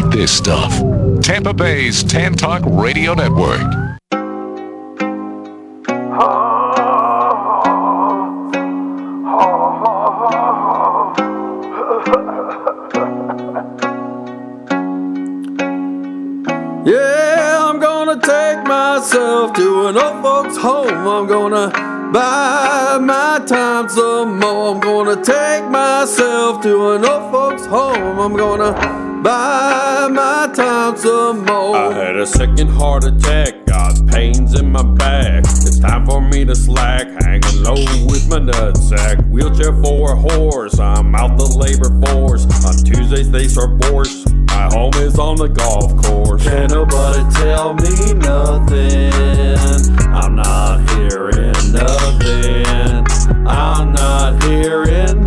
need this stuff. Tampa Bay's Tan Talk Radio Network. Yeah, I'm gonna take myself to an old folks home. I'm gonna buy my time some more. I'm gonna take myself to an old folks home. I'm gonna buy my time some more. I had a second heart attack, got pains in my back. It's time for me to slack, hanging low with my nutsack. Wheelchair for a horse, I'm out the labor force. On Tuesdays they serve borscht. My home is on the golf course. Can't nobody tell me nothing. I'm not hearing nothing. I'm not hearing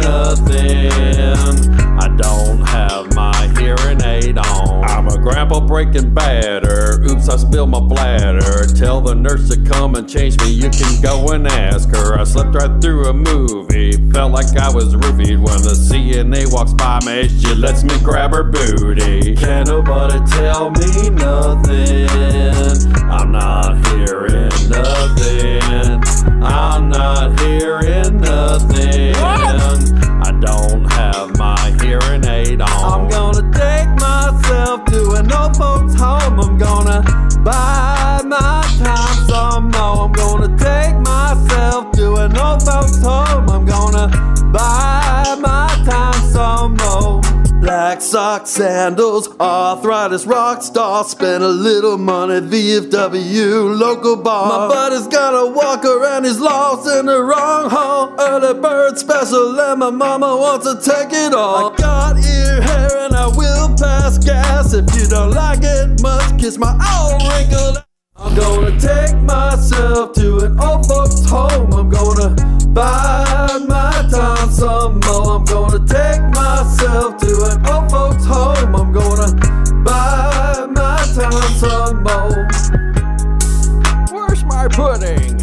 nothing. I don't have my hearing aid on. I'm a grandpa breaking batter. Oops, I spilled my bladder. Tell the nurse to come and change me. You can go and ask her. I slept right through a movie. Felt like I was roofied when the CNA walks by me. She lets me grab her booty. Can't nobody tell me nothing. I'm not hearing nothing. I'm not hearing nothing. I don't have my hearing aid on. I'm gonna take myself to an old folks home. I'm gonna buy my time some more. I'm gonna take myself to an old folks home. I'm gonna buy my time some more. Black socks, sandals, arthritis, rock star. Spend a little money, VFW, local bar. My buddy's gonna walk around, he's lost in the wrong hole. Early bird special and my mama wants to take it all. I got ear hair and I will pass gas. If you don't like it much, kiss my old wrinkled. I'm gonna take myself to an old folks home. I'm gonna buy my time some more. I'm gonna take myself to an old folks home. I'm gonna buy my time some more. Where's my pudding?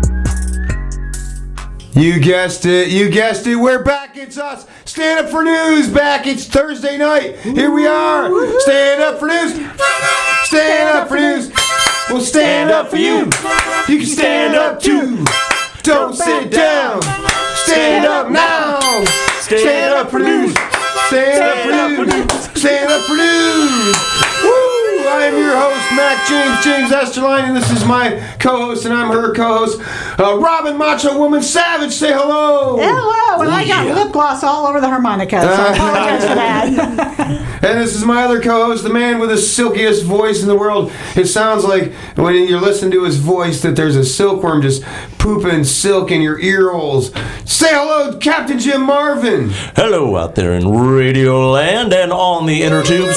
You guessed it, we're back, it's us. Stand Up for News, back, it's Thursday night. Here we are, Stand Up for News. Stand Up for News. We'll stand up for you. You can stand up too. Don't sit down. Stand up now. Stand up for news. Stand up for news. Stand up for news. Woo! I am your host, Mac James Esterline, and this is my co-host, and I'm her co-host, Robin Macho Woman Savage. Say hello. Hello, and I got lip gloss all over the harmonica, so I apologize for that. And this is my other co-host, the man with the silkiest voice in the world. It sounds like when you listen to his voice that there's a silkworm just pooping silk in your ear holes. Say hello, Captain Jim Marvin. Hello out there in Radio Land and on the inner tubes.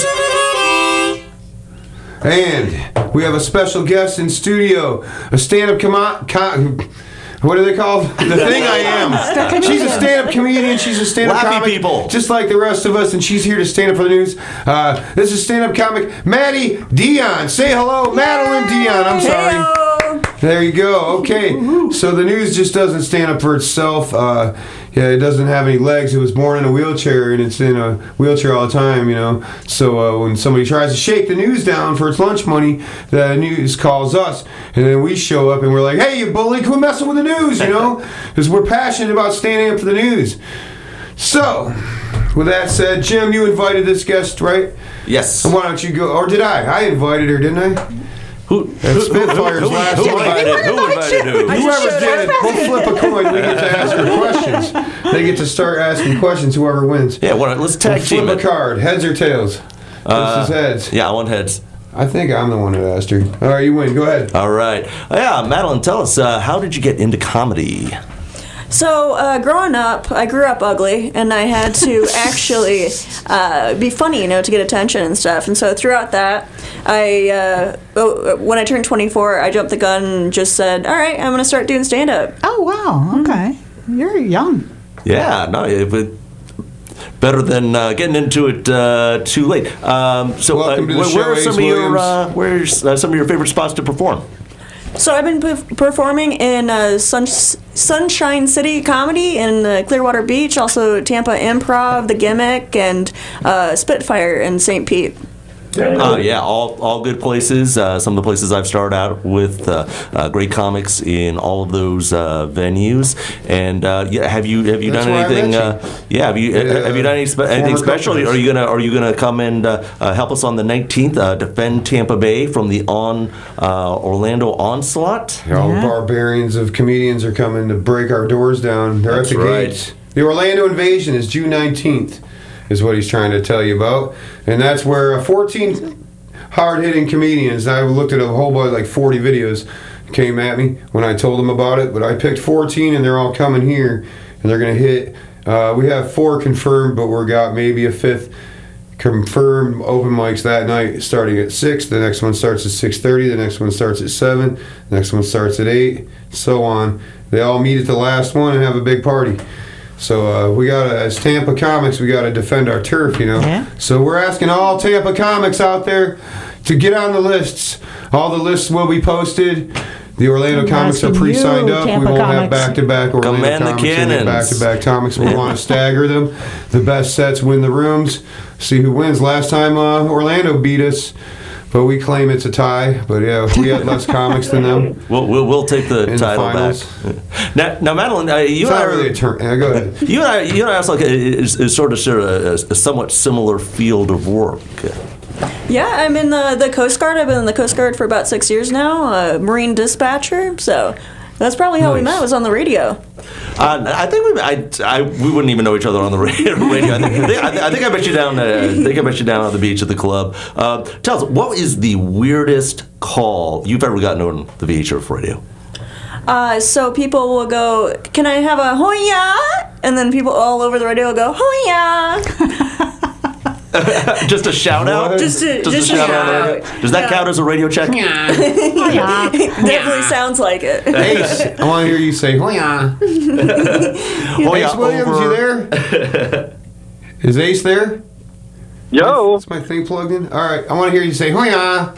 And we have a special guest in studio, a stand-up what do they call the thing I am? She's a stand-up comedian. She's a stand-up Laughy comic, people, just like the rest of us, and she's here to stand up for the news. This is stand-up comic Maddie Dion. Say hello, Madeline Dion. I'm sorry. Hello. There you go. Okay, so the news just doesn't stand up for itself. Yeah, it doesn't have any legs. It was born in a wheelchair, and it's in a wheelchair all the time, you know. So when somebody tries to shake the news down for its lunch money, the news calls us, and then we show up, and we're like, hey, you bully, quit messing with the news, you know, because we're passionate about standing up for the news. So, with that said, Jim, you invited this guest, right? Yes. And why don't you go, or did I? I invited her, didn't I? Spitfire's last who invited who? Whoever did it, we'll flip a coin. We get to ask her questions. They get to start asking questions. Whoever wins. Yeah, let's tag team flip it. a card. Heads or tails? This is heads. Yeah, I want heads. I think I'm the one that asked her. All right, you win. Go ahead. All right. Yeah, Madeline, tell us, how did you get into comedy? So, growing up, I grew up ugly, and I had to actually be funny, you know, to get attention and stuff. And so throughout that, when I turned 24, I jumped the gun and just said, all right, I'm going to start doing stand-up. Oh, wow. Okay. You're young. Yeah, no, but better than getting into it too late. So, where are some of your favorite spots to perform? So I've been performing in Sunshine City Comedy in Clearwater Beach, also Tampa Improv, The Gimmick, and Spitfire in St. Pete. Yeah, all good places. Some of the places I've started out with, great comics in all of those venues. And have you done anything? Have you done anything special? Are you gonna come and help us on the 19th? Defend Tampa Bay from the Orlando onslaught. All the barbarians of comedians are coming to break our doors down. They're at the gates. The Orlando invasion is June 19th. Is what he's trying to tell you about. And that's where 14 hard-hitting comedians, I looked at a whole bunch, like 40 videos, came at me when I told them about it, but I picked 14 and they're all coming here, and they're going to hit. We have 4 confirmed, but we've got maybe a 5th confirmed open mics that night, starting at 6. The next one starts at 6:30. The next one starts at 7. The next one starts at 8, so on. They all meet at the last one and have a big party. So we gotta, as Tampa comics, we gotta defend our turf, you know. Yeah. So we're asking all Tampa comics out there to get on the lists. All the lists will be posted. The Orlando comics are pre-signed up. Tampa we won't comics. have back-to-back Orlando comics and back-to-back comics. We want to stagger them. The best sets win the rooms. See who wins. Last time Orlando beat us. But we claim it's a tie. But yeah, we had less comics than them. We'll take the title back. Now, Madeline, you it's and not I really a turn. Go ahead. You and I also is sort of share a somewhat similar field of work. Yeah, I'm in the Coast Guard. I've been in the Coast Guard for about 6 years now. Marine dispatcher. So that's probably how we met. Was on the radio. I think we wouldn't even know each other on the radio. I think I met you down. I met you down on the beach at the club. Tell us, what is the weirdest call you've ever gotten on the VHF radio? So people will go, "Can I have a hoya?" And then people all over the radio will go, "Hoya!" Just a shout out. Just a shout out. Does that count as a radio check? Definitely sounds like it. Ace, I want to hear you say Hoya. Ace Williams, you there? Is Ace there? Yo. Is my thing plugged in? All right, I want to hear you say Hoya.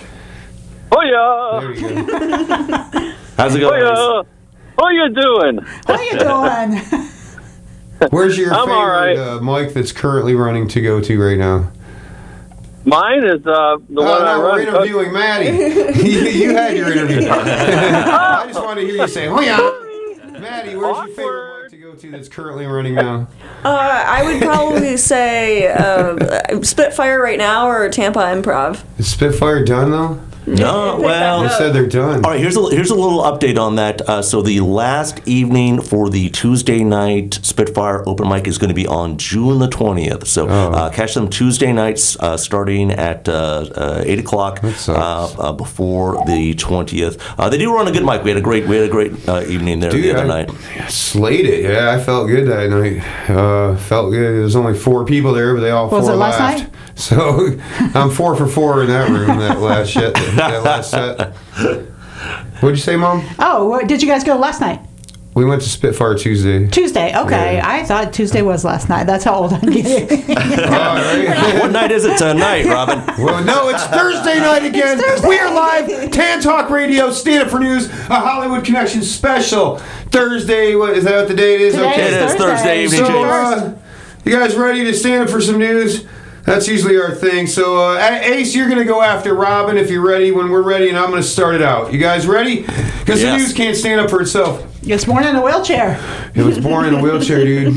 Hoya. There you go. How's it going? Hoya. How you doing? How you doing? Where's your I'm favorite mic that's currently running to go to right now? Mine is the one I run. We're interviewing Maddie. you had your interview. I just wanted to hear you say, "Hoya." Maddie, where's your favorite mic to go to that's currently running now? I would probably say Spitfire right now or Tampa Improv. Is Spitfire done though? No, well, they said they're done. All right, here's a little update on that. So the last evening for the Tuesday night Spitfire open mic is going to be on June the 20th. So catch them Tuesday nights starting at 8 o'clock before the 20th. They do run a good mic. We had a great evening there the other night. Slayed it. Yeah, I felt good that night. Felt good. There was only 4 people there, but they all 4 laughed. Last night? So I'm 4 for 4 in that room. That last shit. That last set. What'd you say, Mom? Oh, did you guys go last night? We went to Spitfire Tuesday. Tuesday, okay. Yeah. I thought Tuesday was last night. That's how old I'm getting. What night is it tonight, Robin? Well, no, it's Thursday night again. We are live. Tan Talk Radio, Stand Up for News, a Hollywood Connection special. Thursday, what is that what the date is? Today it is Thursday evening. So, you guys ready to stand up for some news? That's usually our thing. So, Ace, you're going to go after Robin if you're ready. When we're ready, and I'm going to start it out. You guys ready? Because the news can't stand up for itself. It's born in a wheelchair. It was born in a wheelchair, dude.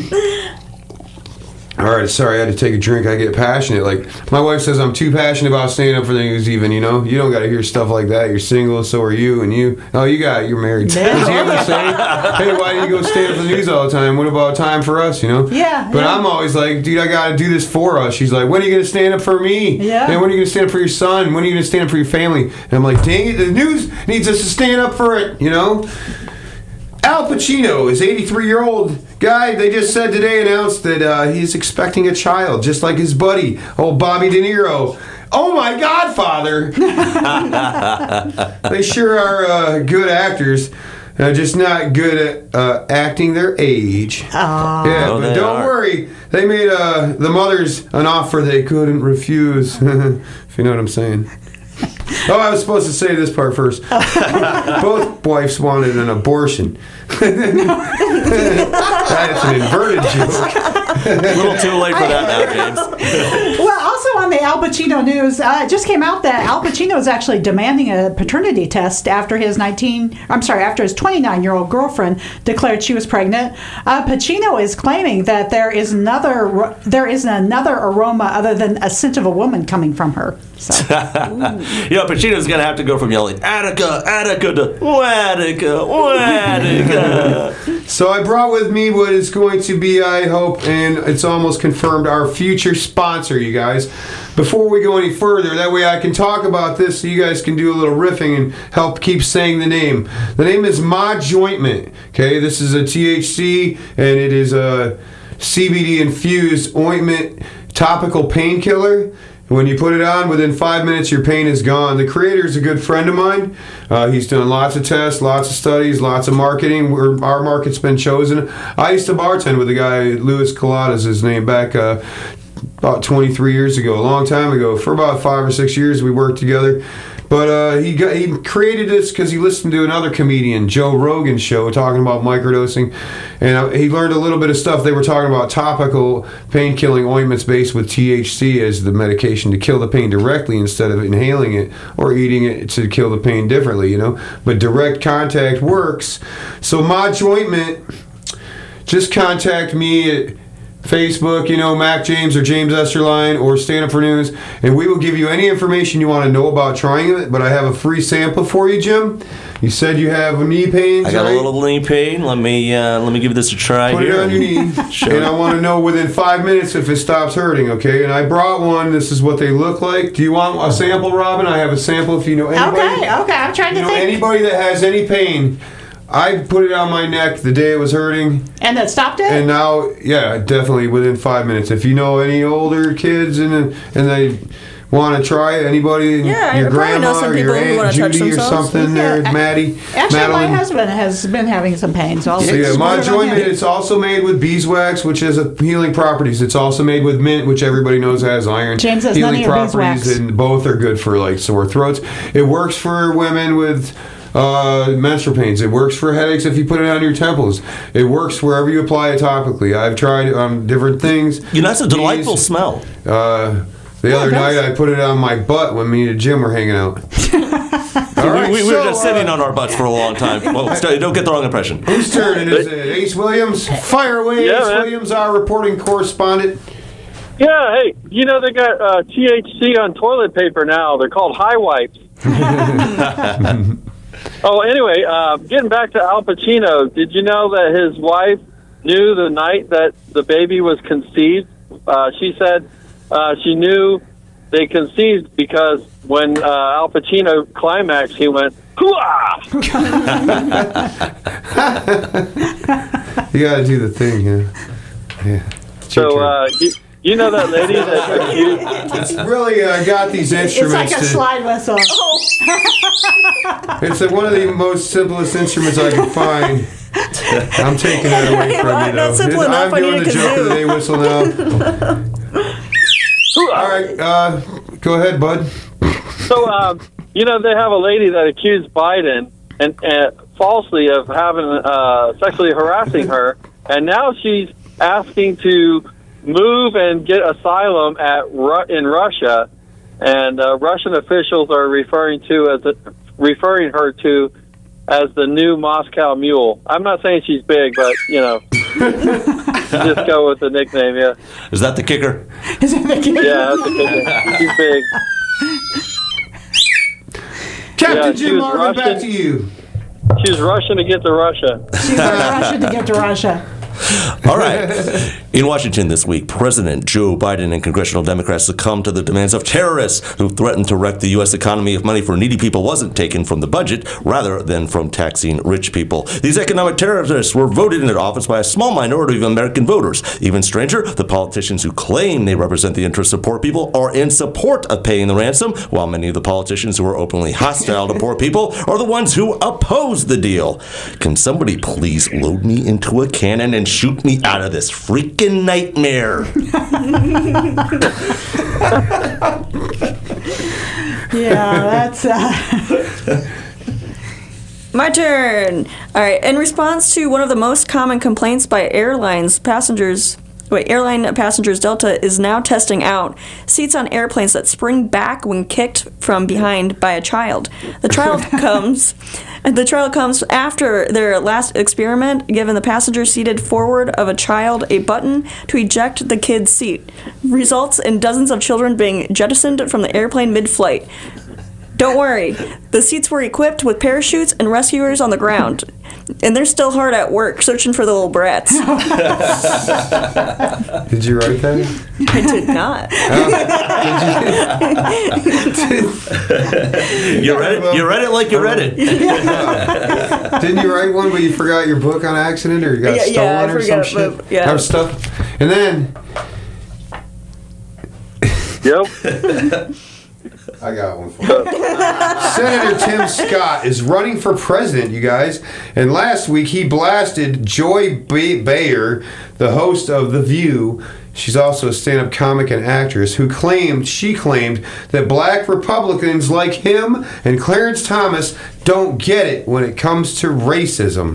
All right, sorry, I had to take a drink. I get passionate. Like, my wife says I'm too passionate about standing up for the news even, you know? You don't got to hear stuff like that. You're single, so are you, and you. Oh, you're married. Does he ever say, hey, why do you go stand up for the news all the time? What about time for us, you know? Yeah. But I'm always like, dude, I got to do this for us. She's like, when are you going to stand up for me? Yeah. And when are you going to stand up for your son? When are you going to stand up for your family? And I'm like, dang it, the news needs us to stand up for it, you know? Al Pacino is 83-year-old guy. They just said today, announced that he's expecting a child, just like his buddy, old Bobby De Niro. Oh my God, Father! They sure are good actors, just not good at acting their age. Aww. Yeah, but don't worry. They made the mothers an offer they couldn't refuse. If you know what I'm saying. Oh, I was supposed to say this part first. Both wives wanted an abortion. That's an inverted joke. A little too late for that now, James. Well, also on the Al Pacino news, it just came out that Al Pacino is actually demanding a paternity test after his 29-year-old girlfriend declared she was pregnant. Pacino is claiming that there isn't another aroma other than a scent of a woman coming from her. So. Pacino's going to have to go from yelling, Attica, Attica, to Attica, Attica. So I brought with me what is going to be, I hope, and it's almost confirmed, our future sponsor, you guys. Before we go any further, that way I can talk about this so you guys can do a little riffing and help keep saying the name. The name is Ma Jointment. Okay, this is a THC, and it is a CBD infused ointment topical painkiller. When you put it on, within 5 minutes, your pain is gone. The creator is a good friend of mine. He's done lots of tests, lots of studies, lots of marketing. Our market's been chosen. I used to bartend with a guy, Louis Colada's his name, back about 23 years ago, a long time ago. For about 5 or 6 years, we worked together. But he created this because he listened to another comedian, Joe Rogan's show, talking about microdosing. And he learned a little bit of stuff. They were talking about topical pain-killing ointments based with THC as the medication to kill the pain directly instead of inhaling it or eating it to kill the pain differently, But direct contact works. So Ma Jointment, just contact me at Facebook, Mac James or James Esterline or Stand Up for News, and we will give you any information you want to know about trying it. But I have a free sample for you, Jim. You said you have knee pains. I got a little knee pain. Let me give this a try. Put here. it on your knee, Sure. and I want to know within 5 minutes if it stops hurting. Okay, and I brought one. This is what they look like. Do you want a sample, Robin? I have a sample. If you know anybody. Okay. I'm trying to think. Anybody that has any pain. I put it on my neck the day it was hurting. And that stopped it? And now, yeah, definitely within 5 minutes. If you know any older kids and they want to try it, anybody, your grandma or your Aunt Judy or something there, Maddie. Actually, Madeline. my husband has been having some pain. So Ma Jointment, it's also made with beeswax, which has healing properties. It's also made with mint, which everybody knows has iron. James has healing none of your properties, beeswax. and both are good for sore throats. It works for women with menstrual pains. It works for headaches if you put it on your temples. It works wherever you apply it topically. I've tried it on different things. That's a delightful smell. The other night I put it on my butt when me and Jim were hanging out. We were just sitting on our butts for a long time. Well, don't get the wrong impression. Whose turn is it? Ace Williams? Fire away, Yeah, Ace man. Williams, our reporting correspondent. Yeah, hey, they got THC on toilet paper now. They're called high wipes. Oh, anyway, getting back to Al Pacino, did you know that his wife knew the night that the baby was conceived? She said she knew they conceived because when Al Pacino climaxed, he went, hooah! You gotta do the thing, yeah. It's your So, turn. you know that lady that accused... It's really, I got these It's instruments. like a slide whistle. It's one of the most simplest instruments I can find. I'm taking that away from you, Not though. simple enough, I I'm doing need the a joke of the kazoo. day whistle now. All right, go ahead, bud. So, they have a lady that accused Biden and falsely of having sexually harassing her, and now she's asking to move and get asylum in Russia, and Russian officials are referring her to as the new Moscow Mule. I'm not saying she's big, but just go with the nickname. Yeah, Is that the kicker? yeah, that's a good one. She's big. Captain Yeah, she Jim was Marvin, back Russian. to you. She's rushing to get to Russia. She's Russian to get to Russia. All right. In Washington this week, President Joe Biden and congressional Democrats succumbed to the demands of terrorists who threatened to wreck the U.S. economy if money for needy people wasn't taken from the budget rather than from taxing rich people. These economic terrorists were voted into office by a small minority of American voters. Even stranger, the politicians who claim they represent the interests of poor people are in support of paying the ransom, while many of the politicians who are openly hostile to poor people are the ones who oppose the deal. Can somebody please load me into a cannon and shoot me out of this freaking nightmare? Yeah, that's. My turn. All right. In response to one of the most common complaints by airlines passengers airline passengers Delta is now testing out seats on airplanes that spring back when kicked from behind by a child. The trial comes after their last experiment, giving the passenger seated forward of a child a button to eject the kid's seat. Results in dozens of children being jettisoned from the airplane mid-flight. Don't worry, the seats were equipped with parachutes and rescuers on the ground. And they're still hard at work searching for the little brats. Did you write that? I did not. You read it like you read it. Didn't you write one, but you forgot your book on accident, or you got stolen or some shit? Yeah. That was stuff. And then Yep. I got one for you. Senator Tim Scott is running for president, you guys. And last week he blasted Joy Bayer, the host of The View. She's also a stand-up comic and actress who claimed that black Republicans like him and Clarence Thomas don't get it when it comes to racism.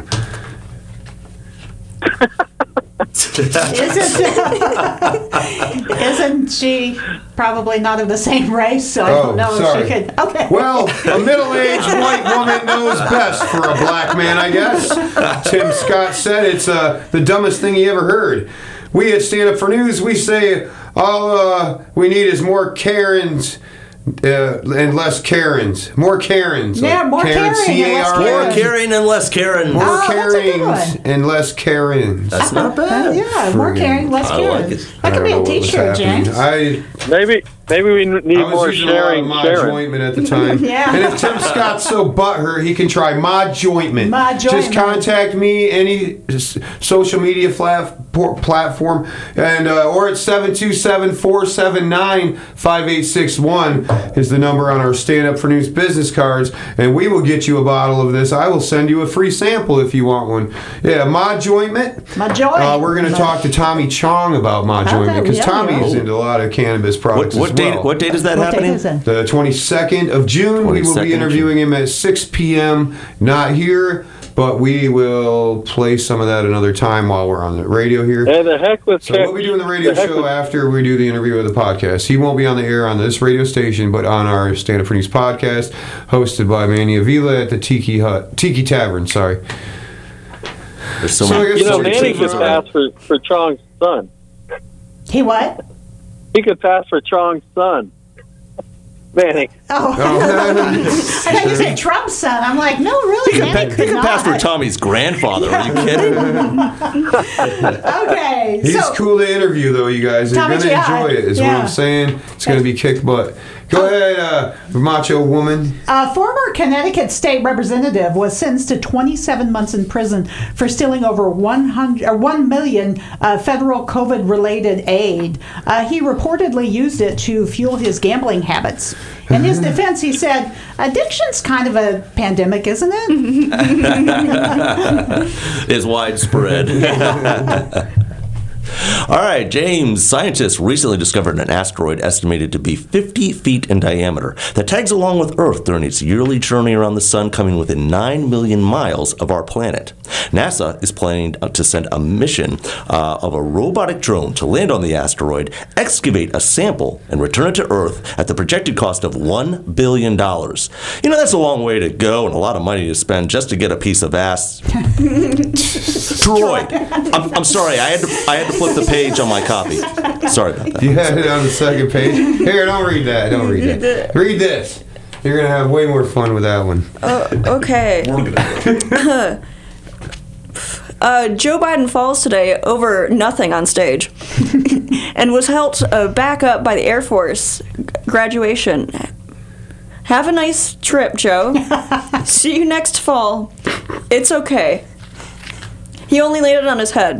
Isn't she probably not of the same race? So I don't know sorry. if she could. Okay. Well, a middle-aged white woman knows best for a black man, I guess. Tim Scott said it's the dumbest thing he ever heard. We at Stand Up for News, we say all we need is more Karens and less Karens. More Karens. Yeah, more Karens, caring and less C-A-R-E-N. More caring and less Karen. More Oh, that's a good Karens one. and less Karens. That's not bad. Yeah, more caring, less I caring. like it. That could be a T-shirt, James. Maybe we need I was more using a lot of sharing. Ma Sharing. Jointment at the time. Yeah. And if Tim Scott's so butthurt, he can try Ma Jointment. Ma Just Jointment. contact me, any social media platform, and or at 727-479-5861 is the number on our Stand Up for News business cards, and we will get you a bottle of this. I will send you a free sample if you want one. Yeah, Ma Jointment. Ma Jointment. We're going to talk to Tommy Chong about Ma Jointment, because yeah, Tommy's yeah. into a lot of cannabis products What as date? well. What date is that What date happening? is it? The 22nd of June, we will 22nd be of interviewing him at 6 p.m. Not here, but we will play some of that another time while we're on the radio here. And the heck with So we'll be doing the radio show after we do the interview of the podcast. He won't be on the air on this radio station, but on our Stand Up for News podcast, hosted by Manny Avila at the Tiki Tavern. Sorry. There's so So I many. guess You know, so Manny Tiki's could around. pass for Chong's son. He what? He could pass for Chong's son. Manny. Oh. I thought you said Trump's son. I'm like, no, really, He Manny could could pass for not. Tommy's grandfather. Are you kidding? Okay. He's so, cool to interview, though, you guys. You're Tommy going to G, enjoy it, is what yeah. I'm saying. It's going to be kick butt. Go ahead, Macho Woman. A former Connecticut state representative was sentenced to 27 months in prison for stealing over 1 million federal COVID-related aid. He reportedly used it to fuel his gambling habits. In his defense, he said, "Addiction's kind of a pandemic, isn't it?" Is widespread. All right, James. Scientists recently discovered an asteroid estimated to be 50 feet in diameter that tags along with Earth during its yearly journey around the sun, coming within 9 million miles of our planet. NASA is planning to send a mission of a robotic drone to land on the asteroid, excavate a sample, and return it to Earth at the projected cost of $1 billion. You know, that's a long way to go and a lot of money to spend just to get a piece of ass. Droid. I'm sorry. I had to flip the page on my copy. Sorry about that. You had it on the second page. Here, don't read that. Don't read that. Read this. You're going to have way more fun with that one. Okay. Joe Biden falls today over nothing on stage and was helped back up by the Air Force graduation. Have a nice trip, Joe. See you next fall. It's okay. He only laid it on his head.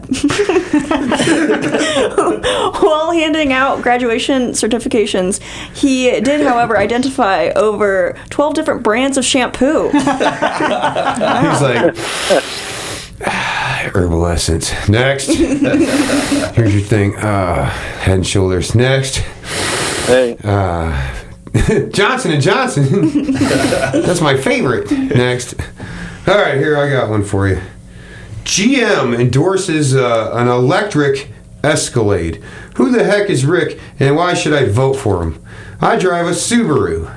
While handing out graduation certifications, he did, however, identify over 12 different brands of shampoo. He's like, herbal essence. Next. Here's your thing. Head and Shoulders. Next. Hey. Johnson & Johnson. That's my favorite. Next. All right, here I got one for you. GM endorses an electric Escalade. Who the heck is Rick, and why should I vote for him? I drive a Subaru.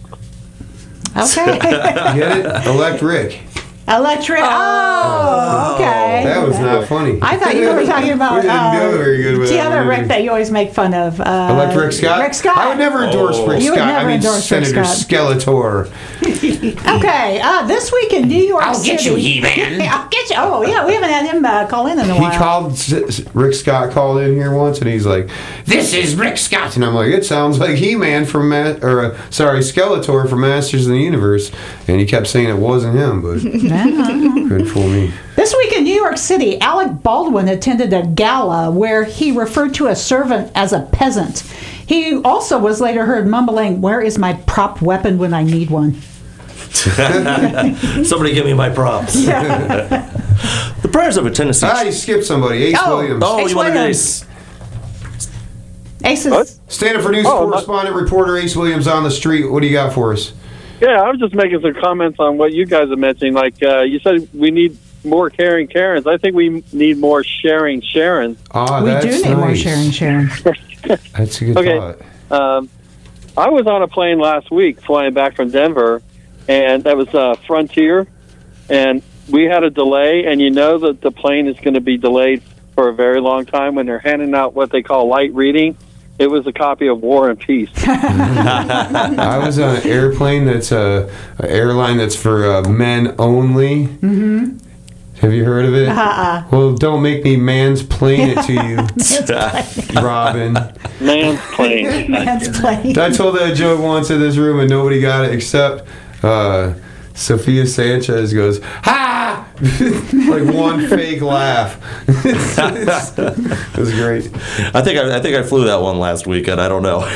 Okay. Get it? Elect Rick. Electric. Oh, okay. That was not funny. I thought you were talking about We didn't do very good with the that other movie. Rick that you always make fun of. Elect Rick Scott? Rick Scott. I would never endorse Rick You would Scott. never I mean, endorse Rick Senator Scott. Skeletor. Okay, this week in New York City. get you, He-Man. I'll get you. Oh, yeah, we haven't had him call in a He while. called, Rick Scott called in here once, and he's like, "This is Rick Scott," and I'm like, "It sounds like He-Man from, Skeletor from Masters of the Universe," and he kept saying it wasn't him, but couldn't fool me. This week in New York City, Alec Baldwin attended a gala where he referred to a servant as a peasant. He also was later heard mumbling, "Where is my prop weapon when I need one?" Somebody give me my props. The prayers of a Tennessee. You skipped somebody. Ace Williams. Oh, Ace you wanted Williams. Ace. Aces. Stand up for news correspondent, reporter Ace Williams on the street. What do you got for us? Yeah, I was just making some comments on what you guys are mentioning. Like you said, we need more caring Karens. I think we need more sharing Sharons. Oh, We that's do need more nice. Sharon. That's a good Okay. thought. I was on a plane last week flying back from Denver, and that was Frontier, and we had a delay, and you know that the plane is going to be delayed for a very long time when they're handing out what they call light reading. It was a copy of War and Peace. I was on an airplane that's an airline that's for men only. Mm-hmm. Have you heard of it? Well, don't make me mansplain it to you, Robin. Man's plane. Man's plane. I told that joke once in this room and nobody got it except Sophia Sanchez goes, "Ha!" like one fake laugh. It was great. I think I flew that one last week, and I don't know.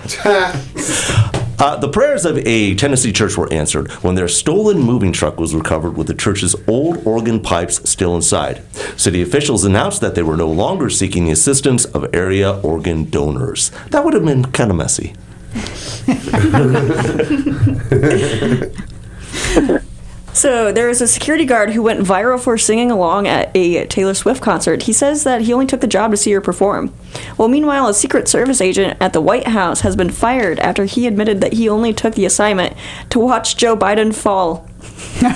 The prayers of a Tennessee church were answered when their stolen moving truck was recovered with the church's old organ pipes still inside. City officials announced that they were no longer seeking the assistance of area organ donors. That would have been kind of messy. So there is a security guard who went viral for singing along at a Taylor Swift concert. He says that he only took the job to see her perform. Well, meanwhile, a Secret Service agent at the White House has been fired after he admitted that he only took the assignment to watch Joe Biden fall. I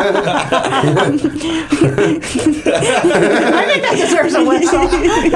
think that deserves a whistle.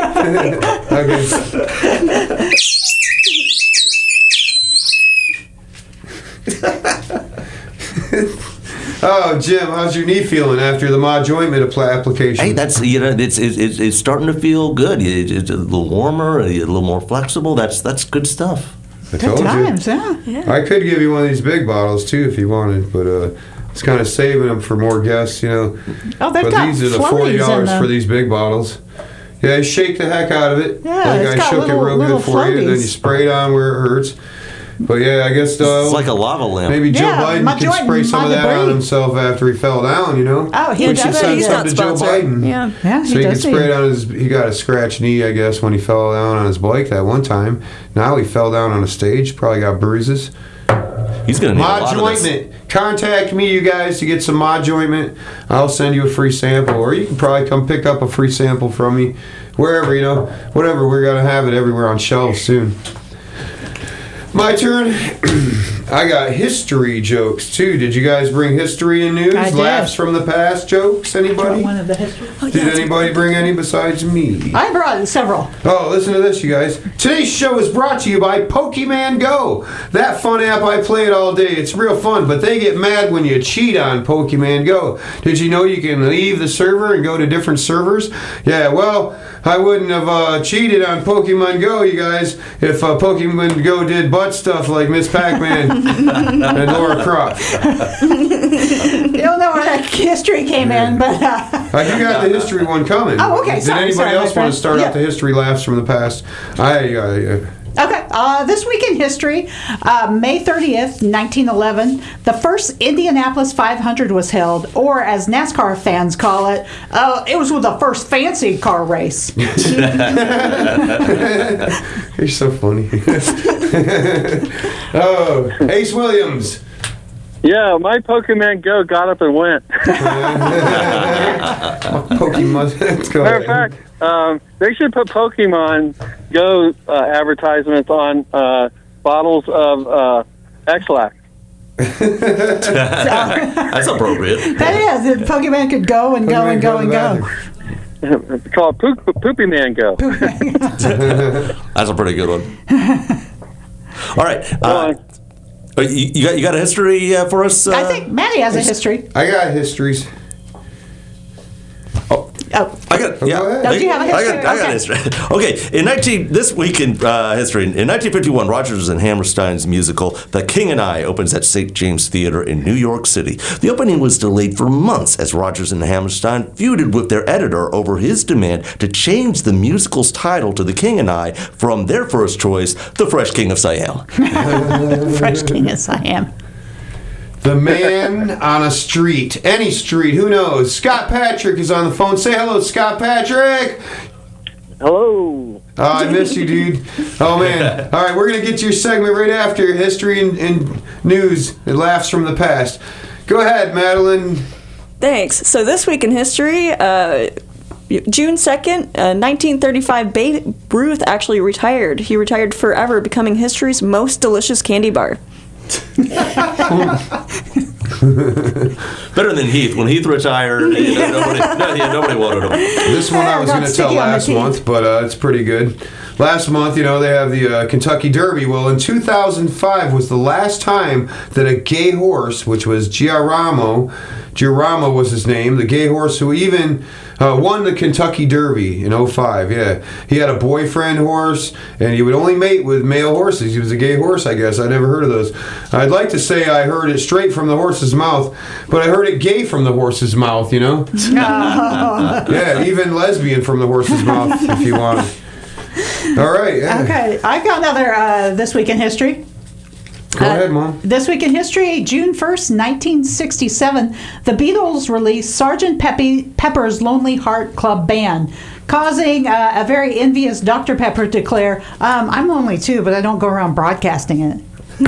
Oh, Jim, how's your knee feeling after the mod jointment application? Hey, that's it's starting to feel good. It's a little warmer, a little more flexible. That's good stuff. I told Good times, you. yeah. I could give you one of these big bottles too if you wanted, but I was kind of saving them for more guests, you know. Oh, they've But got these are the floaties in $40 them. for these big bottles. Yeah, shake the heck out of it. Yeah, like it's I got shook little- it real little good for you, then you floaties. spray it on where it hurts. But yeah, I guess It's like a lava lamp. maybe Joe Yeah, Biden my could joint spray some of my that on debris. himself after he fell down, you know? Oh, he we does should it. send He's some not to Joe sponsored. Biden. Yeah. Yeah, So he does could spray it on his. He got a scratched knee, I guess, when he fell down on his bike that one time. Now he fell down on a stage, probably got bruises. He's going to need a Mod lot of this. jointment. Contact me, you guys, to get some mod jointment. I'll send you a free sample, or you can probably come pick up a free sample from me, wherever, you know, whatever. We're gonna have it everywhere on shelves soon. My turn. I got history jokes too. Did you guys bring history and news? I did. Laughs from the past jokes? Anybody? One of the history. Did anybody bring any besides me? I brought several. Oh, listen to this, you guys. Today's show is brought to you by Pokemon Go. That fun app, I play it all day. It's real fun, but they get mad when you cheat on Pokemon Go. Did you know you can leave the server and go to different servers? Yeah, well, I wouldn't have cheated on Pokemon Go, you guys, if Pokemon Go did butt stuff like Miss Pac-Man and Laura Croft. You don't know where that history came in, but You got the history one coming. Oh, okay. Did Sorry, anybody sorry, my else want friend. to start Yeah. out the history laughs from the past? okay. This week in history, May 30th, 1911, the first Indianapolis 500 was held, or as NASCAR fans call it, it was the first fancy car race. You're so funny. Oh, Ace Williams. Yeah, my Pokemon Go got up and went. Pokemon. Let's go Matter of ahead. fact, they should put Pokemon Go advertisements on bottles of X-Lax. That's appropriate. That is. Pokemon could go and go and go and go. It's called Poopy Man Go. That's a pretty good one. All right. Go on. You got a history for us? I think Maddie has a history. I got histories. Oh, I got. Yeah. go ahead. Oh, do you have a history? I got history. Okay. This week in history, in 1951, Rodgers and Hammerstein's musical *The King and I* opens at St. James Theater in New York City. The opening was delayed for months as Rodgers and Hammerstein feuded with their editor over his demand to change the musical's title to *The King and I* from their first choice, *The Fresh King of Siam*. Fresh King of Siam. The man on a street. Any street, who knows? Scott Patrick is on the phone. Say hello, Scott Patrick. Hello. Oh, I miss you, dude. Oh, man. All right, we're going to get to your segment right after history and news and laughs from the past. Go ahead, Madeline. Thanks. So this week in history, June 2nd, 1935, Babe Ruth actually retired. He retired forever, becoming history's most delicious candy bar. Better than Heath. When Heath retired, nobody wanted him. This one I was going to tell last month, but it's pretty good. Last month, they have the Kentucky Derby. Well, in 2005 was the last time that a gay horse, which was Girolamo was his name, the gay horse who even won the Kentucky Derby in 05. Yeah, he had a boyfriend horse, and he would only mate with male horses. He was a gay horse, I guess. I never heard of those. I'd like to say I heard it straight from the horse's mouth, but I heard it gay from the horse's mouth. Yeah, even lesbian from the horse's mouth, if you want. All right. Yeah. Okay, I've got another This Week in History. Go ahead, Mom. This Week in History, June 1st, 1967, the Beatles released Sgt. Pepper's Lonely Heart Club Band, causing a very envious Dr. Pepper to declare, I'm lonely too, but I don't go around broadcasting it.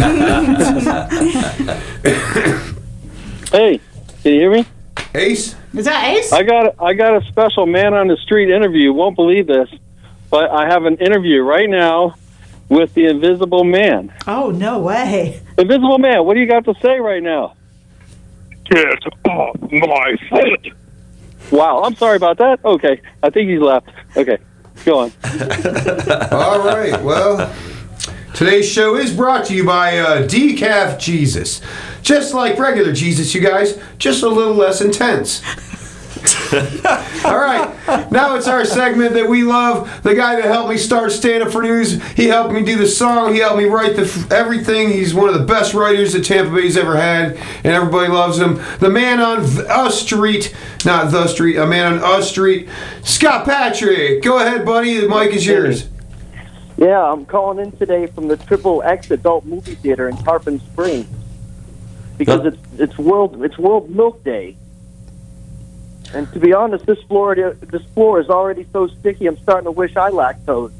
Hey, can you hear me? Ace? Is that Ace? I got a special man on the street interview. Won't believe this, but I have an interview right now with the Invisible Man. Oh, no way. Invisible Man, what do you got to say right now? Get off my foot. Wow, I'm sorry about that. Okay, I think he's left. Okay, go on. All right, well, today's show is brought to you by Decaf Jesus. Just like regular Jesus, you guys, just a little less intense. All right, now it's our segment that we love. The guy that helped me start Stand Up for News. He helped me do the song. He helped me write everything. He's one of the best writers that Tampa Bay's ever had, and everybody loves him. The man on us street, not the street, a man on us street, Scott Patrick. Go ahead, buddy. The mic is yours. Yeah, I'm calling in today from the Triple X Adult Movie Theater in Tarpon Springs because it's World Milk Day. And to be honest, this floor is already so sticky, I'm starting to wish I lactose.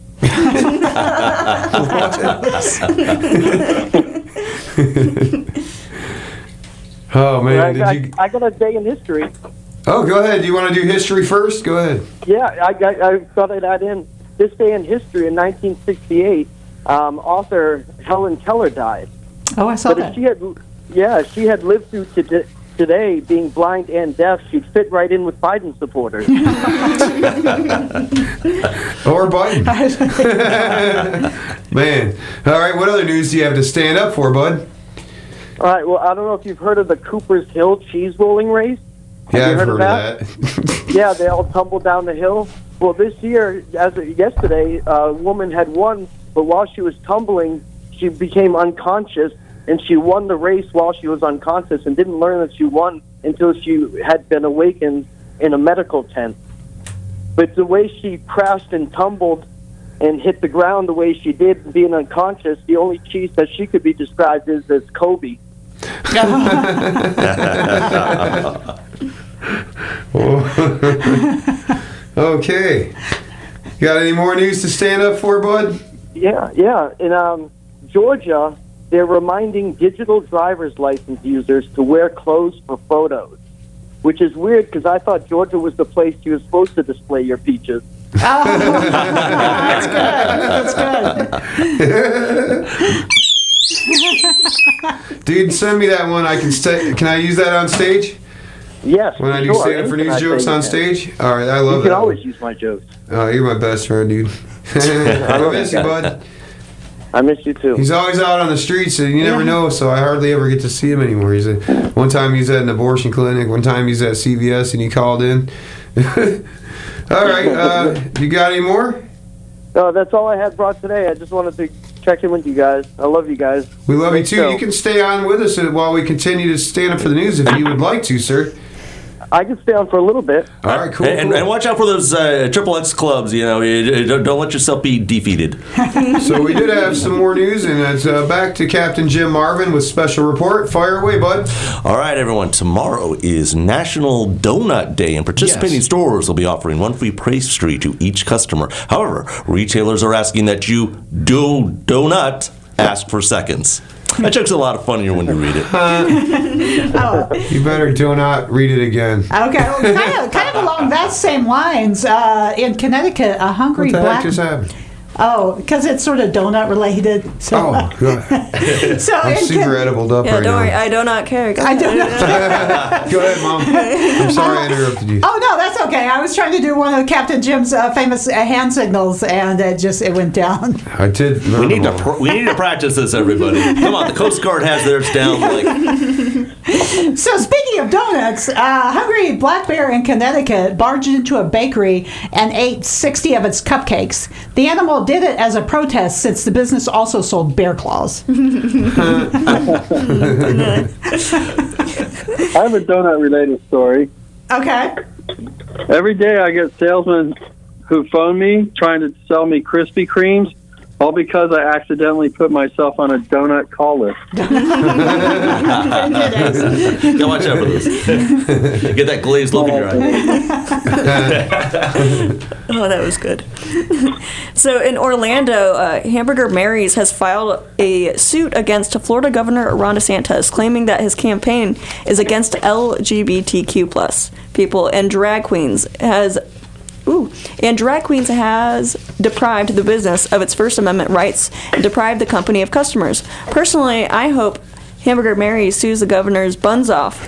Oh, man. I got a day in history. Oh, go ahead. Do you want to do history first? Go ahead. Yeah, I thought I'd add in. This day in history in 1968, author Helen Keller died. Oh, I saw that. If she had lived through today, being blind and deaf, she'd fit right in with Biden supporters. Or Biden. Man. All right, what other news do you have to stand up for, bud? All right, well, I don't know if you've heard of the Cooper's Hill cheese rolling race. Yeah, I've heard of that. Yeah, they all tumbled down the hill. Well, this year, yesterday, a woman had won, but while she was tumbling, she became unconscious, and she won the race while she was unconscious and didn't learn that she won until she had been awakened in a medical tent. But the way she crashed and tumbled and hit the ground the way she did, being unconscious, the only cheese that she could be described as Kobe. Okay. You got any more news to stand up for, bud? Yeah. In Georgia, they're reminding digital driver's license users to wear clothes for photos, which is weird because I thought Georgia was the place you were supposed to display your peaches. Oh, that's good. Dude, send me that one. Can I use that on stage? Yes. When I do sure. stand up for news jokes on stage? All right, I love You that. can always use my jokes. Oh, you're my best friend, dude. I miss you, bud. I miss you too. He's always out on the streets, and you never know, so I hardly ever get to see him anymore. One time he's at an abortion clinic, one time he's at CVS, and he called in. All right, you got any more? No, that's all I had brought today. I just wanted to check in with you guys. I love you guys. We love you too. So, you can stay on with us while we continue to stand up for the news if you would like to, sir. I can stay on for a little bit. All right, cool. And watch out for those Triple X clubs. You know, don't let yourself be defeated. So we did have some more news, and it's back to Captain Jim Marvin with special report. Fire away, bud. All right, everyone. Tomorrow is National Donut Day, and participating stores will be offering one free pastry to each customer. However, retailers are asking that you donut ask for seconds. That joke's a lot of funnier when you read it. You better do not read it again. Okay, well, kind of along that same lines, in Connecticut, a hungry What the black... heck just happened? Oh, because it's sort of donut related. So, Oh, good. so I'm in super edibled up Yeah, right don't now. worry. I do not care. Go I ahead. don't know. Go ahead, Mom. I'm sorry I interrupted you. Oh no, that's okay. I was trying to do one of Captain Jim's famous hand signals, and it went down. I did. We need to practice this, everybody. Come on, the Coast Guard has theirs down. So speaking of donuts, hungry black bear in Connecticut barged into a bakery and ate 60 of its cupcakes. The animal did it as a protest since the business also sold bear claws. I have a donut-related story. Okay. Every day I get salesmen who phone me trying to sell me Krispy Kremes, all because I accidentally put myself on a donut call list. Go watch out for this. Get that glazed look in your eye. Oh, that was good. So in Orlando, Hamburger Mary's has filed a suit against Florida Governor Ron DeSantis, claiming that his campaign is against LGBTQ+ people and drag queens has deprived the business of its First Amendment rights and deprived the company of customers. Personally, I hope Hamburger Mary sues the governor's buns off,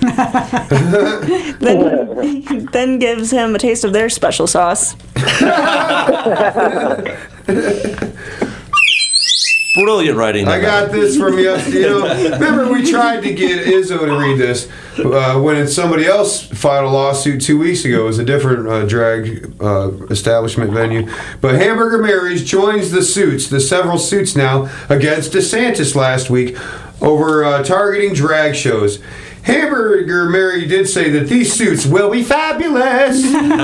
then gives him a taste of their special sauce. Brilliant writing. I got this from yesterday. Remember we tried to get Izzo to read this when somebody else filed a lawsuit 2 weeks ago. It was a different drag establishment venue. But Hamburger Mary's joins the several suits now against DeSantis last week over targeting drag shows. Hamburger Mary did say that these suits will be fabulous.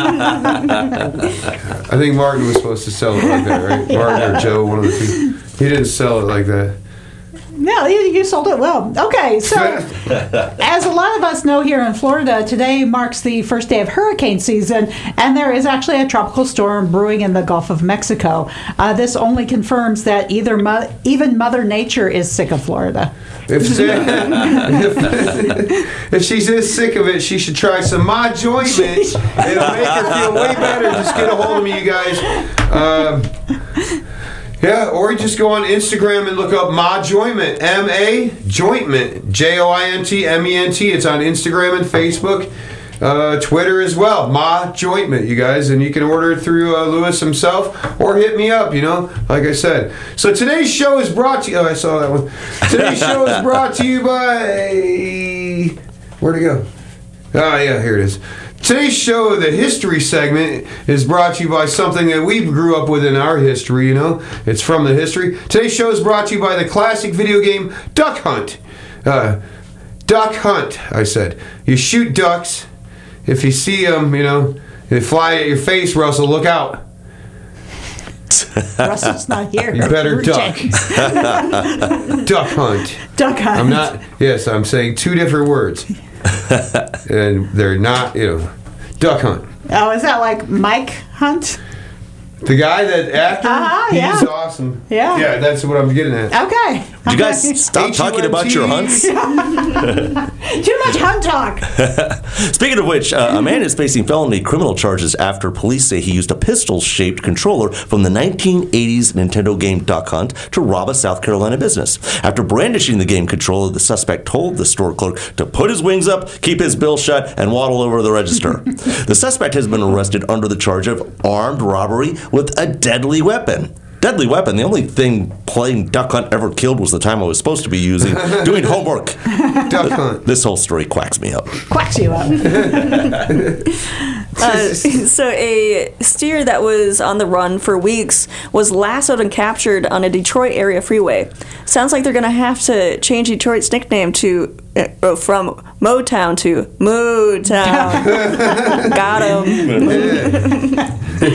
I think Martin was supposed to sell it like that, right? Martin or Joe, one of the two. He didn't sell it like that. No, you sold it well. Okay, so as a lot of us know here in Florida, today marks the first day of hurricane season, and there is actually a tropical storm brewing in the Gulf of Mexico. This only confirms that even Mother Nature is sick of Florida. If she's this sick of it, she should try some Ma Jointment. It'll make her feel way better. Just get a hold of me, you guys. Yeah, or you just go on Instagram and look up Ma Jointment, M-A Jointment, Jointment. It's on Instagram and Facebook, Twitter as well. Ma Jointment, you guys, and you can order it through Lewis himself or hit me up. Like I said. So today's show is brought to you. Oh, I saw that one. Today's show is brought to you by. Where'd it go? Oh yeah, here it is. Today's show, the history segment, is brought to you by something that we grew up with in our history, It's from the history. Today's show is brought to you by the classic video game Duck Hunt. Duck Hunt, I said. You shoot ducks. If you see them, they fly at your face, Russell, look out. Russell's not here. You better duck. Duck Hunt. Duck Hunt. I'm saying two different words. And they're not, Duck Hunt. Oh, is that like Mike Hunt? The guy, that actor, he's yeah. awesome. Yeah. Yeah, that's what I'm getting at. Okay. Did you guys stop talking about your hunts? Too much hunt talk. Speaking of which, a man is facing felony criminal charges after police say he used a pistol-shaped controller from the 1980s Nintendo game Duck Hunt to rob a South Carolina business. After brandishing the game controller, the suspect told the store clerk to put his wings up, keep his bill shut, and waddle over the register. The suspect has been arrested under the charge of armed robbery with a deadly weapon. Deadly weapon. The only thing playing Duck Hunt ever killed was the time I was supposed to be doing homework. Duck Hunt. This whole story quacks me up. Quacks you up. So a steer that was on the run for weeks was lassoed and captured on a Detroit area freeway. Sounds like they're going to have to change Detroit's nickname to from Motown to Mootown. Got him.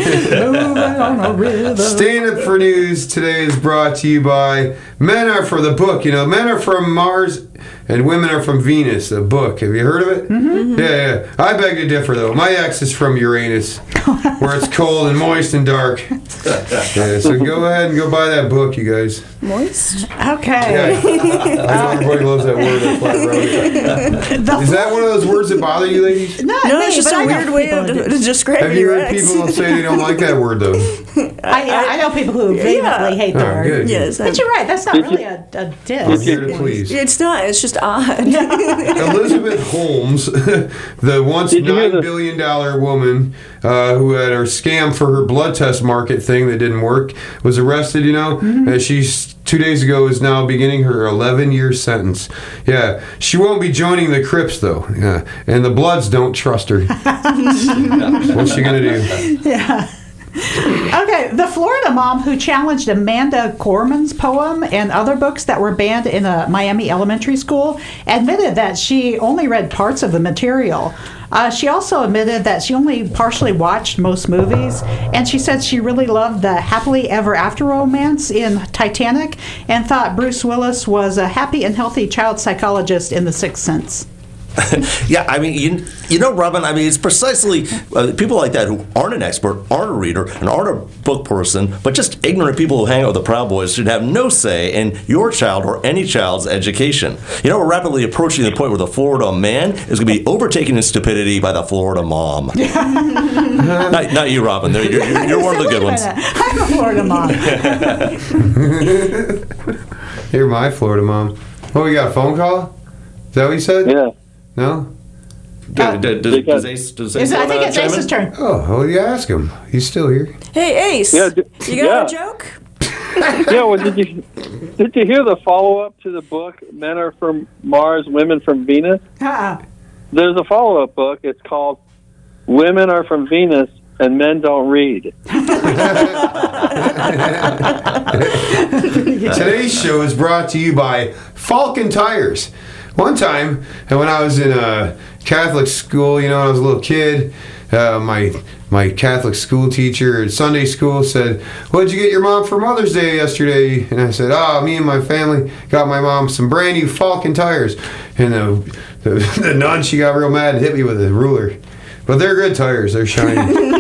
Stand Up for News today is brought to you by Men Are From the book. You know, Men Are From Mars and Women Are From Venus, a book. Have you heard of it? Mm-hmm. Yeah. I beg to differ, though. My ex is from Uranus, where it's cold and moist and dark. Yeah, so go ahead and go buy that book, you guys. Moist? Okay. Yeah. I know everybody loves that word. That's why I wrote it. Is that one of those words that bother you, ladies? No, it's just a weird way of describing Have you your heard ex. people say they don't like that word, though? I know people who vehemently hate the word. Good. Yes, But you're right. That's not really a diss. I'm here to please. It's not. It's just odd. Elizabeth Holmes, the once $9 billion woman who had her scam for her blood test market thing that didn't work, was arrested, you know? And she's 2 days ago is now beginning her 11-year sentence. Yeah, she won't be joining the Crips, though. Yeah, and the Bloods don't trust her. What's she going to do? Yeah. Okay, the Florida mom who challenged Amanda Gorman's poem and other books that were banned in a Miami elementary school admitted that she only read parts of the material. She also admitted that she only partially watched most movies, and she said she really loved the happily ever after romance in Titanic and thought Bruce Willis was a happy and healthy child psychologist in The Sixth Sense. Yeah, I mean, you know, Robin, I mean, it's precisely people like that who aren't an expert, aren't a reader, and aren't a book person, but just ignorant people who hang out with the Proud Boys should have no say in your child or any child's education. You know, we're rapidly approaching the point where the Florida man is going to be overtaken in stupidity by the Florida mom. not you, Robin. You're one of the good ones. I'm a Florida mom. You're my Florida mom. Oh, we got a phone call? Is that what you said? Yeah. No? Does Ace I think it's Ace's turn. Oh, well, you ask him. He's still here. Hey, Ace. Yeah, you got a joke? Yeah, well, did you hear the follow-up to the book, Men Are From Mars, Women From Venus? There's a follow-up book. It's called Women Are From Venus and Men Don't Read. Today's show is brought to you by Falcon Tires. One time, when I was in a Catholic school, you know, when I was a little kid, my Catholic school teacher at Sunday school said, "What'd you get your mom for Mother's Day yesterday?" And I said, me and my family got my mom some brand new Falcon tires. And the nun, she got real mad and hit me with a ruler. But they're good tires. They're shiny.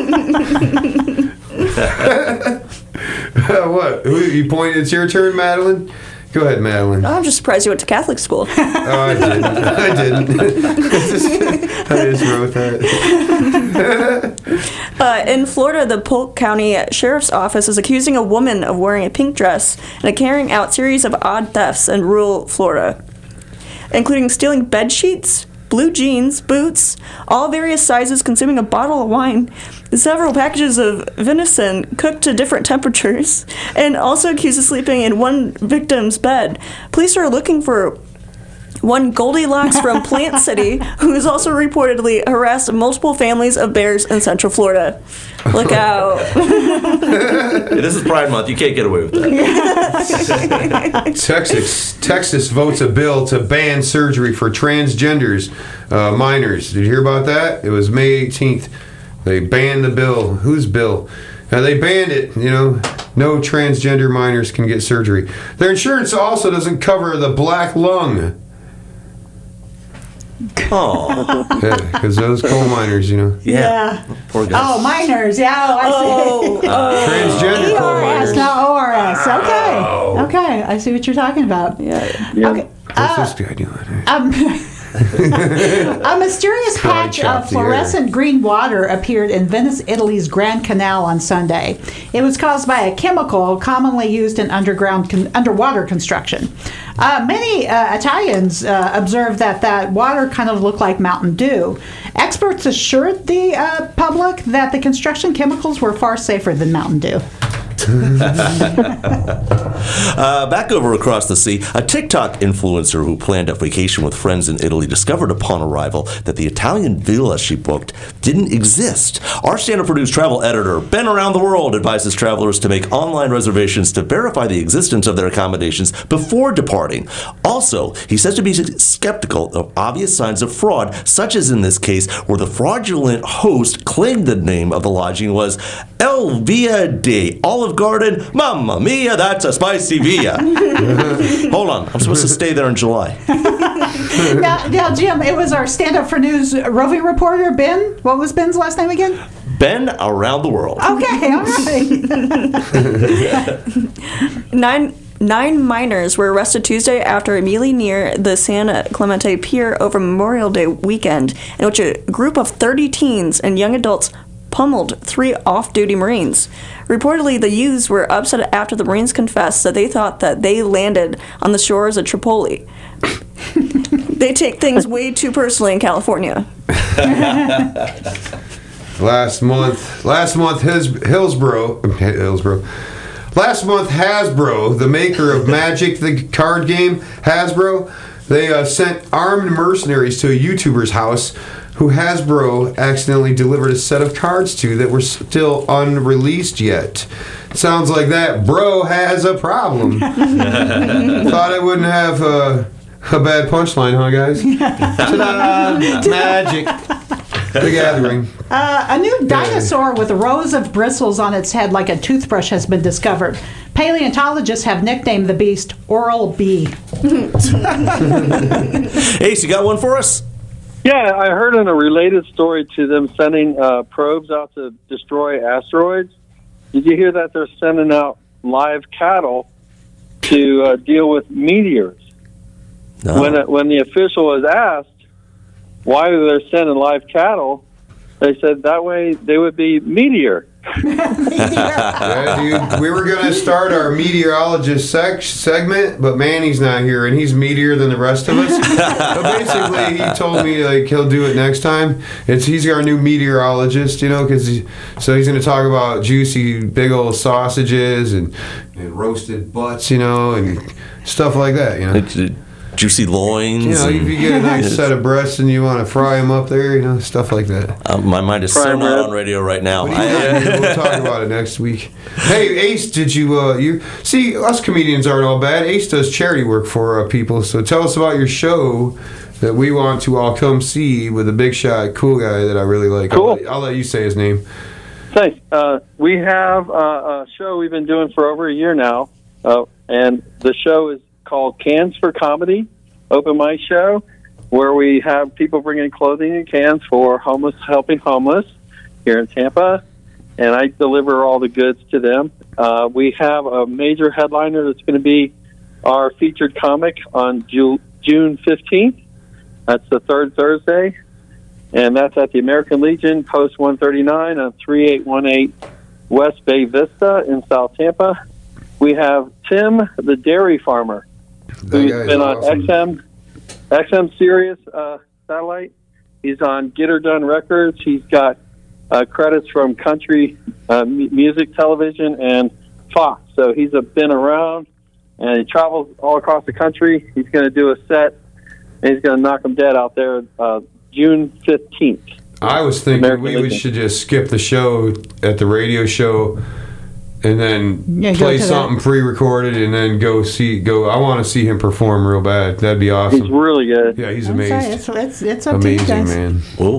What? You pointed? It's your turn, Madeline? Go ahead, Madeline. I'm just surprised you went to Catholic school. I didn't. I just wrote that. In Florida, the Polk County Sheriff's Office is accusing a woman of wearing a pink dress and carrying out series of odd thefts in rural Florida, including stealing bed sheets, blue jeans, boots, all various sizes, consuming a bottle of wine, several packages of venison cooked to different temperatures, and also accused of sleeping in one victim's bed. Police are looking for one Goldilocks from Plant City, who has also reportedly harassed multiple families of bears in Central Florida. Look out. This is Pride Month. You can't get away with that. Texas votes a bill to ban surgery for transgenders minors. Did you hear about that? It was May 18th. They banned the bill. Whose bill? They banned it, you know. No transgender minors can get surgery. Their insurance also doesn't cover the black lung. Oh, because those coal miners, yeah. Poor guy. Oh, miners. Yeah, I see. transgender coal miners. ERS, not ORS. Okay, I see what you're talking about. Yeah. Okay. What's this guy doing? A mysterious patch of fluorescent green water appeared in Venice, Italy's Grand Canal on Sunday. It was caused by a chemical commonly used in underwater construction. Many Italians observed that water kind of looked like Mountain Dew. Experts assured the public that the construction chemicals were far safer than Mountain Dew. Back over across the sea, a TikTok influencer who planned a vacation with friends in Italy discovered upon arrival that the Italian villa she booked didn't exist. Our Stand Up for News travel editor, Ben Around the World, advises travelers to make online reservations to verify the existence of their accommodations before departing. Also, he says to be skeptical of obvious signs of fraud, such as in this case where the fraudulent host claimed the name of the lodging was El Via de Olive Garden. Mamma mia, that's a spicy via. Hold on, I'm supposed to stay there in July. Now, Jim, it was our Stand Up for News roving reporter, Ben. What was Ben's last name again? Ben Around the World. Okay, all right. Nine miners were arrested Tuesday after immediately near the San Clemente Pier over Memorial Day weekend, in which a group of 30 teens and young adults pummeled 3 off-duty Marines. Reportedly, the youths were upset after the Marines confessed that they thought that they landed on the shores of Tripoli. They take things way too personally in California. Last month, Hasbro, the maker of Magic, the card game, Hasbro, they sent armed mercenaries to a YouTuber's house who Hasbro accidentally delivered a set of cards to that were still unreleased yet. Sounds like that bro has a problem. Thought I wouldn't have a bad punchline, huh, guys? Ta-da! Magic. The Gathering. A new dinosaur with rows of bristles on its head like a toothbrush has been discovered. Paleontologists have nicknamed the beast Oral-B. Ace, you got one for us? Yeah, I heard in a related story to them sending probes out to destroy asteroids. Did you hear that they're sending out live cattle to deal with meteors? No. When the official was asked why they're sending live cattle, they said that way they would be meteor. Yeah, dude. We were going to start our meteorologist segment, but Manny's not here, and he's meatier than the rest of us. But basically, he told me he'll do it next time. He's our new meteorologist, so he's going to talk about juicy, big old sausages and roasted butts, and stuff like that, Juicy loins. If you get a nice set of breasts and you want to fry them up there, stuff like that. My mind is so not on radio right now. We'll talk about it next week. Hey, Ace, did you see, us comedians aren't all bad. Ace does charity work for people, so tell us about your show that we want to all come see with a big shot, cool guy that I really like. Cool. I'll let you say his name. Thanks. We have a show we've been doing for over a year now, and the show is called Cans for Comedy, open mic show, where we have people bringing clothing in cans for helping homeless here in Tampa, and I deliver all the goods to them. We have a major headliner that's going to be our featured comic on June 15th. That's the third Thursday, and that's at the American Legion, Post 139 on 3818 West Bay Vista in South Tampa. We have Tim, the dairy farmer, who's been awesome. on XM Sirius satellite. He's on Get Her Done Records. He's got credits from country music television and Fox. So he's been around, and he travels all across the country. He's going to do a set, and he's going to knock them dead out there June 15th. I was thinking we should just skip the show at the radio show and then play something pre-recorded and then go. I want to see him perform real bad. That'd be awesome. He's really good. Yeah, he's amazing. It's up amazing, to you guys. Man. Well,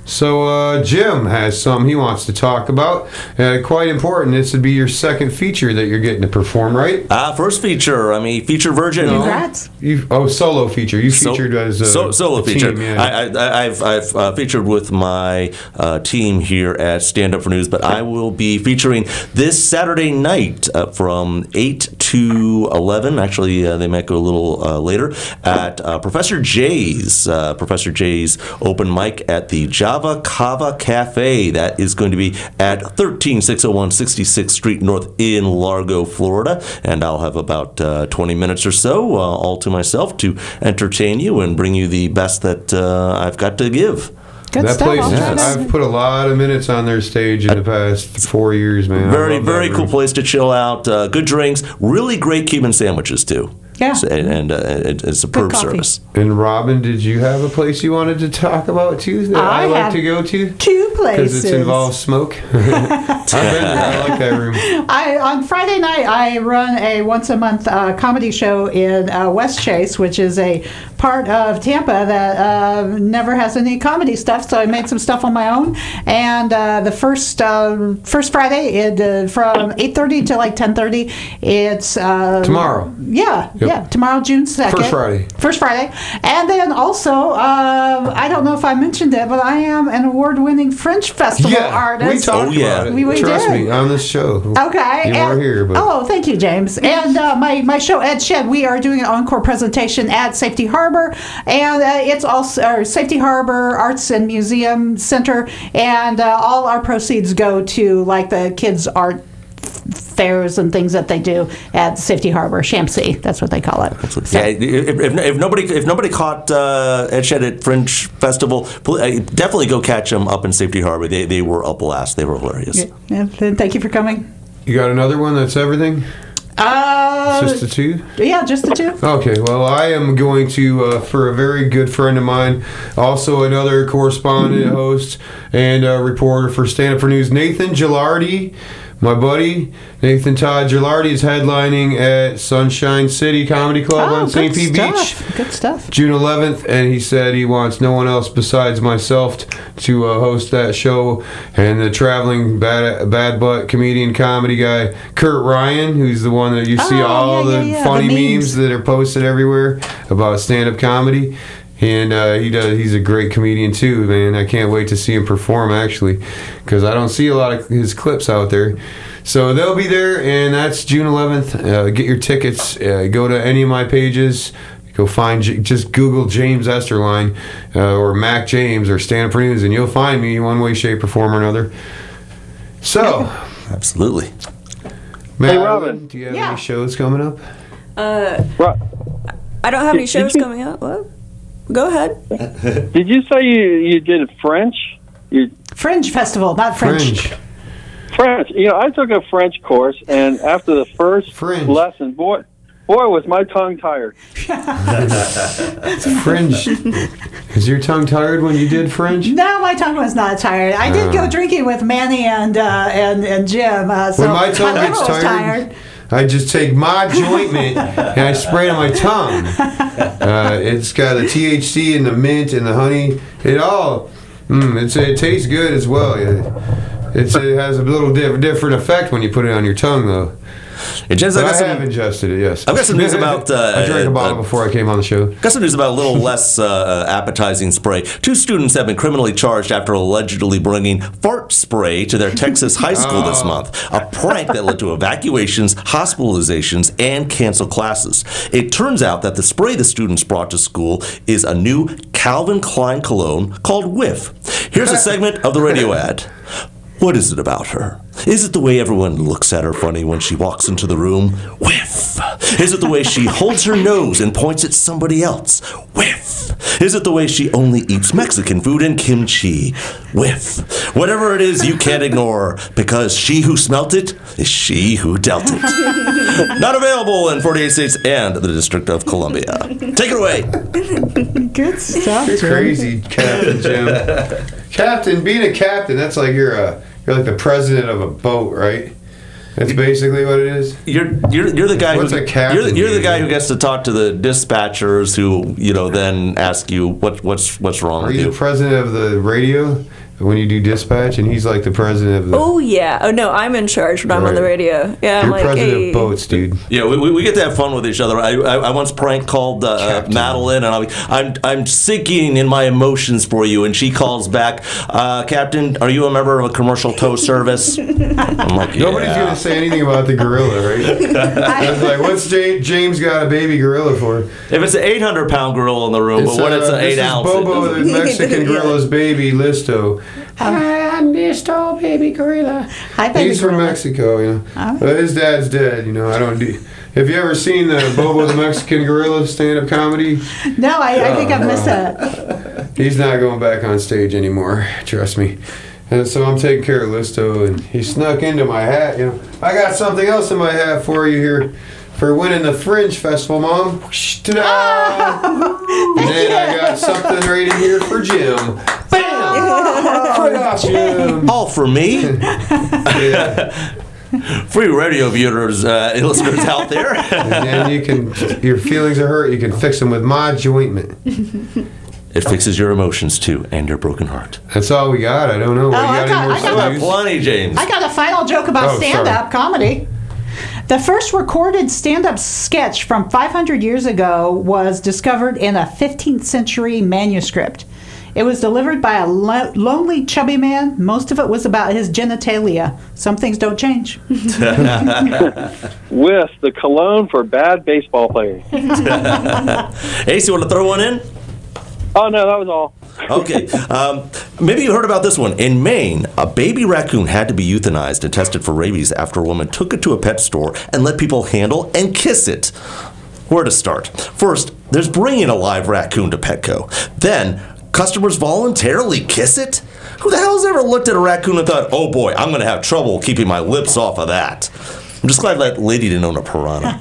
So Jim has something he wants to talk about. Quite important. This would be your second feature that you're getting to perform, right? First feature. I mean, feature virgin. Congrats. Solo feature. You featured as a solo feature. team, yeah. I've featured with my team here at Stand Up for News, but I will be featuring this Saturday night from 8 to 11. Actually, they might go a little later at Professor J's open mic at the Java Cava Cafe. That is going to be at 13601 66th Street North in Largo, Florida. And I'll have about 20 minutes or so all to myself to entertain you and bring you the best that I've got to give. Good that stuff. place, I've put a lot of minutes on their stage in the past 4 years, man. Very cool place to chill out. Good drinks. Really great Cuban sandwiches, too. Yeah. And it's a superb service. And Robin, did you have a place you wanted to talk about too that I like to go to? 2 places. Because it involves smoke. I've been there. I like that room. On Friday night, I run a once-a-month comedy show in West Chase, which is a part of Tampa that never has any comedy stuff, so I made some stuff on my own. And the first Friday, from 8:30 to like 10:30, it's... tomorrow. Yeah. Yep. Yeah, tomorrow, June 2nd. First Friday. And then also, I don't know if I mentioned it, but I am an award-winning Fringe Festival artist. We talked about it. Trust me, on this show. Okay. You were here. But. Oh, thank you, James. And my show, Ed Shed, we are doing an encore presentation at Safety Harbor. And it's also Safety Harbor Arts and Museum Center. And all our proceeds go to, like, the kids' art fairs and things that they do at Safety Harbor, Shampsy. That's what they call it. So. Yeah, if nobody caught Ed Shed at Fringe Festival, definitely go catch them up in Safety Harbor. They were a blast. They were hilarious. Yeah, thank you for coming. You got another one that's everything? Just the 2? Yeah, just the 2. Okay, well, I am going to, for a very good friend of mine, also another correspondent, host, and reporter for Stand Up for News, Nathan Gilardi. My buddy, Nathan Todd Gilardi, is headlining at Sunshine City Comedy Club on St. Pete Beach. Good stuff. June 11th, and he said he wants no one else besides myself to host that show. And the traveling bad butt comedian comedy guy, Kurt Ryan, who's the one that you see all the funny memes that are posted everywhere about stand-up comedy. And he's a great comedian too, man. I can't wait to see him perform, actually, because I don't see a lot of his clips out there. So they'll be there, and that's June 11th. Get your tickets. Go to any of my pages. Go find, just Google James Esterline or Mac James or Stand Up for News, and you'll find me one way, shape, or form or another. So, absolutely. Matt, hey, Robin, do you have any shows coming up? I don't have any shows coming up. What? Go ahead. Did you say you did French? Fringe Festival, not French. French. You know, I took a French course, and after the first lesson, boy, was my tongue tired. Fringe. Is your tongue tired when you did Fringe? No, my tongue was not tired. I did go drinking with Manny and Jim. So when my tongue gets tired, I just take my jointment and I spray it on my tongue. It's got the THC and the mint and the honey. It all, it tastes good as well. It has a little different effect when you put it on your tongue, though. I have ingested it, yes. I've got some news about... I drank a bottle before I came on the show. Got some news about a little less appetizing spray. 2 students have been criminally charged after allegedly bringing fart spray to their Texas high school this month. A prank that led to evacuations, hospitalizations, and canceled classes. It turns out that the spray the students brought to school is a new Calvin Klein cologne called Whiff. Here's a segment of the radio ad. What is it about her? Is it the way everyone looks at her funny when she walks into the room? Whiff. Is it the way she holds her nose and points at somebody else? Whiff. Is it the way she only eats Mexican food and kimchi? Whiff. Whatever it is, you can't ignore, because she who smelt it is she who dealt it. Not available in 48 states and the District of Columbia. Take it away. Good stuff. You're crazy, Captain Jim. Captain, being a captain, that's like you're like the president of a boat, right? That's basically what it is. You're the guy What's who a captain you're the do? guy who gets to talk to the dispatchers who then ask you what's wrong Are with you you. the president of the radio when you do dispatch? And he's like the president of the. Oh yeah. Oh no, I'm in charge when I'm on the Right. radio. Yeah, I'm You're like, president hey. of boats, dude. Yeah, we get to have fun with each other. I once prank called Madeline, and I'm sinking in my emotions for you, and she calls back, Captain, are you a member of a commercial tow service? I'm like, yeah. Nobody's gonna say anything about the gorilla, right? I was like, what's James got a baby gorilla for? If it's an 800-pound gorilla in the room, but when it's an 8 this ounce, is Bobo, the Mexican gorilla's baby, Listo. I'm Listo, baby gorilla. Hi, baby He's from gorilla. Mexico, you know. Oh. But his dad's dead, you know. I don't do. Have you ever seen the Bobo the Mexican gorilla stand-up comedy? No, I think I've missed that. He's not going back on stage anymore. Trust me. And so I'm taking care of Listo, and he snuck into my hat. You know, I got something else in my hat for you here for winning the Fringe Festival, Mom. Whoosh, ta-da! And then I got something right in here for Jim. Bam! Right off, Jim. all for me. Yeah. Free radio viewers, listeners out there. And then you can, your feelings are hurt, you can fix them with Mod Jointment. It fixes your emotions too, and your broken heart. That's all we got. I don't know. What, Oh, you I got got- any I got more a- news? Plenty, James. I got a final joke about Oh, sorry. stand-up comedy. The first recorded stand-up sketch from 500 years ago was discovered in a 15th century manuscript. It was delivered by a lonely, chubby man. Most of it was about his genitalia. Some things don't change. With the cologne for bad baseball players. Ace, you want to throw one in? Oh, no, that was all. Okay. Maybe you heard about this one. In Maine, a baby raccoon had to be euthanized and tested for rabies after a woman took it to a pet store and let people handle and kiss it. Where to start? First, there's bringing a live raccoon to Petco. Then, customers voluntarily kiss it? Who the hell has ever looked at a raccoon and thought, oh boy, I'm going to have trouble keeping my lips off of that? I'm just glad that lady didn't own a piranha.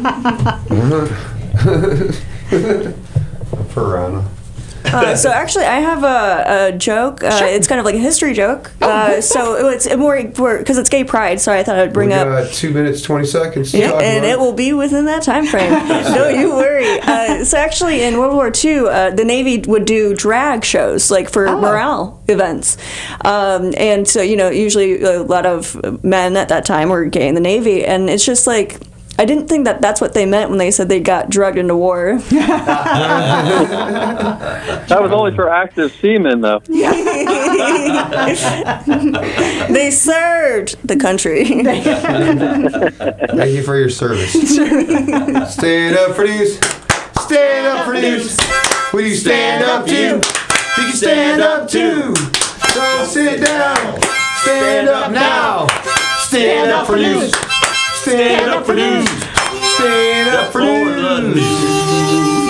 Piranha. So actually, I have a joke. It's kind of like a history joke. So it's more because it's Gay Pride. So I thought I'd bring we up. got 2 minutes, 20 seconds to Yeah, talk and about it will be within that time frame. Don't you worry. So actually, in World War II, the Navy would do drag shows, like for morale events. And so, usually a lot of men at that time were gay in the Navy. And it's just like, I didn't think that that's what they meant when they said they got drugged into war. That was only for active seamen, though. They served the country. Thank you for your service. Stand up for news. Stand up for news. Will you stand up too? You can stand up too. Don't sit down. Stand up now. Stand up for news. Stand up for news. Stand up for news.